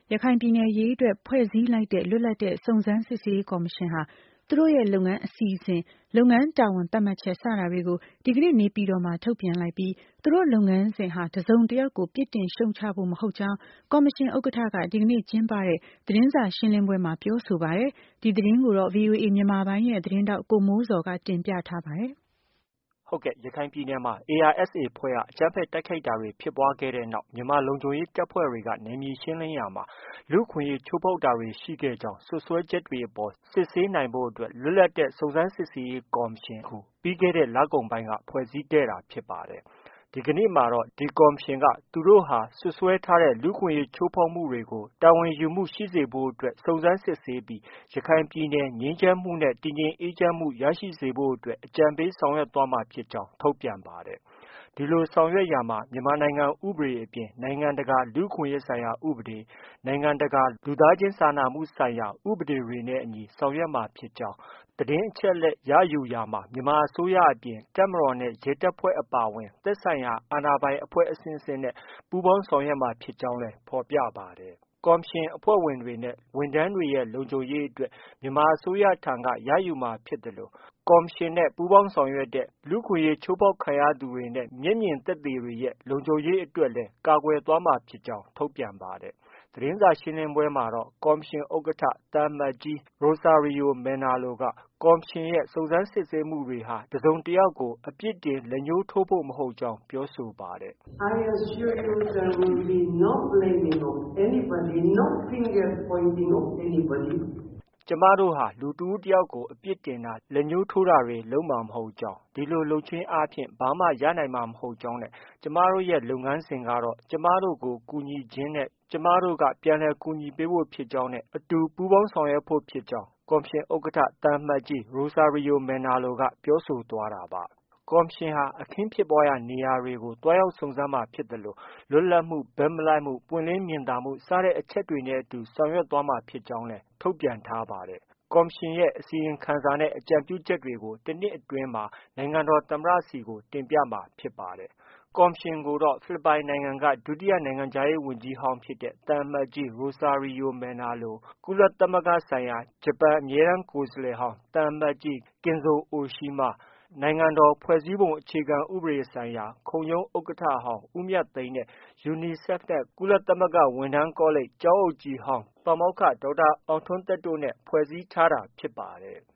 ရခိုင်ပြည်နယ်အရေးအတွက်ဖွဲ့စည်းလိုက်တဲ့လွတ်လပ်တဲ့စုံစမ်းစစ်ဆေးရေးကော်မရှင်ဟာသူတို့ရဲ့လုပ်ငန်းအစီအစဉ်လုပ်ငန်းတာဝန်သတ်မှတ်ချက်စတာတွေကိုဒီကနေ့နေပြည်တော်မှာထုတ်ပြန်လိုက်ပြီးသူတို့လုပ်ငန်းစဉ်ဟာတစုံတစ်ယောက်ကိုပြစ်တင်ရှုံချဖို့မဟုတ်ကြောင်းကော်မရှင်ဥက္ကဋ္ဌကဒီကနေ့ကျင်းပတဲ့သတင်းစာရှင်းလင်းပွဲမှာပြောဆိုပါတယ်။ဒီသတင်းကိုတော့ VOA မြန်မာပိုင်းရဲ့သတင်းထောက်ကိုမိုးဇော်ကတင်ပြထားပါတယ်။ဟုတ်ကဲ့ရခိုင်ပြည်နယ်မှာ ARSA အဖွဲ့ကအကြမ်းဖက်တိုက်ခိုက်တာတွေဖြစ်ပွားခဲ့တဲ့နောက်မြန်မာလုံခြုံရေးတပ်ဖွဲ့တွေကနယ်မြေရှင်းလင်းရာမှာလူ့အခွင့်အရေးချိုးဖောက်တာတွေရှိခဲ့ကြောင်းစွပ်စွဲချက်တွေအပေါ်စစ်ဆေးနိုင်ဖို့အတွက်လွတ်လပ်တဲ့စုံစမ်းစစ်ဆေးရေးကော်မရှင်ကိုပြီးခဲ့တဲ့လကုန်ပိုင်းကဖွဲ့စည်းခဲ့တာဖြစ်ပါတယ်။ ဒီကနေ့မှာတော့ဒီကော်မရှင်ကသူတို့ဟာစွပ်စွဲထားတဲ့လူ့အခွင့်အရေးချိုးဖောက်မှုတွေကိုတာဝန်ယူမှုရှိစေဖို့အတွက်စုံစမ်းစစ်ဆေးပြီးရခိုင်ပြည်နယ်ငြိမ်းချမ်းမှုနဲ့တည်ငြိမ်အေးချမ်းမှုရရှိစေဖို့အတွက်အကြံပေးဆောင်ရွက်သွားမှာဖြစ်ကြောင်းထုတ်ပြန်ပါတယ်။ ဒီလိုဆောင်ရွက်ရာမှာမြန်မာနိုင်ငံဥပဒေအပြင်နိုင်ငံတကာလူ့အခွင့်အရေးဆိုင်ရာဥပဒေ၊နိုင်ငံတကာလူသားချင်းစာနာမှုဆိုင်ရာဥပဒေတွေနဲ့အညီဆောင်ရွက်မှာဖြစ်ကြောင်းသတင်းအချက်အလက်ရယူရာမှာမြန်မာအစိုးရအပြင်တပ်မတော်နဲ့ရဲတပ်ဖွဲ့အပါအဝင်သက်ဆိုင်ရာအာဏာပိုင်အဖွဲ့အဆင့်ဆင့်နဲ့ပူးပေါင်းဆောင်ရွက်မှာဖြစ်ကြောင်းလည်းဖော်ပြပါတယ်။ ကော်မရှင်အဖွဲ့ဝင်တွေနဲ့ဝန်ထမ်းတွေရဲ့လုံခြုံရေးအတွက်မြန်မာအစိုးရထံကရယူမှာဖြစ်သလိုကော်မရှင်နဲ့ပူးပေါင်းဆောင်ရွက်တဲ့လူ့အခွင့်အရေးချိုးဖောက်ခံရသူတွေနဲ့မျက်မြင်သက်သေတွေရဲ့လုံခြုံရေးအတွက်လည်းကာကွယ်သွားမှာဖြစ်ကြောင်းထုတ်ပြန်ပါတယ်။ သတင်းစာရှင်းလင်းပွဲမှာတော့ကော်မရှင်ဥက္ကဋ္ဌသံအမတ်ကြီး Rosario Manalo ကကော်မရှင်ရဲ့စုံစမ်းစစ်ဆေးမှုတွေဟာတစုံတစ်ယောက်ကိုအပြစ်တင်လက်ညှိုးထိုးဖို့မဟုတ်ကြောင်းပြောဆိုပါတယ်။ I assure you there will be no blaming of anybody, no finger pointing of anybody. ကျမတို့ဟာလူတစ်ဦးတစ်ယောက်ကိုအပြစ်တင်တာလက်ညှိုးထိုးတာတွေလုပ်မှာမဟုတ်ကြောင်းဒီလိုလုပ်ခြင်းအားဖြင့်ဘာမှရနိုင်မှာမဟုတ်ကြောင်းနဲ့ကျမတို့ရဲ့လုပ်ငန်းစဉ်ကတော့ကျမတို့ကိုကူညီခြင်းနဲ့ကျမတို့ကပြန်လည်ကူညီပေးဖို့ဖြစ်ကြောင်းနဲ့အတူပူးပေါင်းဆောင်ရွက်ဖို့ဖြစ်ကြောင်းကော်မရှင်ဥက္ကဋ္ဌသံအမတ်ကြီး Rosario Manalo ကပြောဆိုသွားတာပါ။ ကော်မရှင်ဟာအခင်းဖြစ်ပွားရာနေရာတွေကိုသွားရောက်စုံစမ်းမှာဖြစ်သလိုလွတ်လပ်မှု၊ဘက်မလိုက်မှု၊ပွင့်လင်းမြင်သာမှုစတဲ့အချက်တွေနဲ့အတူဆောင်ရွက်သွားမှာဖြစ်ကြောင်းလည်းထုတ်ပြန်ထားပါတယ်။ ကော်မရှင်ရဲ့အစီရင်ခံစာနဲ့အကြံပြုချက်တွေကိုတစ်နှစ်အတွင်းမှာနိုင်ငံတော်သမ္မတဆီကိုတင်ပြမှာဖြစ်ပါတယ်။ ကော်မရှင်ကိုတော့ဖိလစ်ပိုင်နိုင်ငံကဒုတိယနိုင်ငံခြားရေးဝန်ကြီးဟောင်းဖြစ်တဲ့သံအမတ်ကြီး Rosario Manalo ၊ကုလသမဂ္ဂဆိုင်ရာဂျပန်အမြဲတမ်းကိုယ်စားလှယ်ဟောင်းသံအမတ်ကြီး Kenzo Oshima ၊နိုင်ငံတော်ဖွဲ့စည်းပုံအခြေခံဥပဒေဆိုင်ရာခုံရုံးဥက္ကဋ္ဌဟောင်းဦးမြတ်သိန်းနဲ့ UNICEF နဲ့ ကုလသမဂ္ဂဝန်ထမ်းကောလိပ်ကျောင်းအုပ်ကြီးဟောင်းပါမောက္ခဒေါက်တာအောင်ထွန်းသက်တို့နဲ့ဖွဲ့စည်းထားတာဖြစ်ပါတယ်။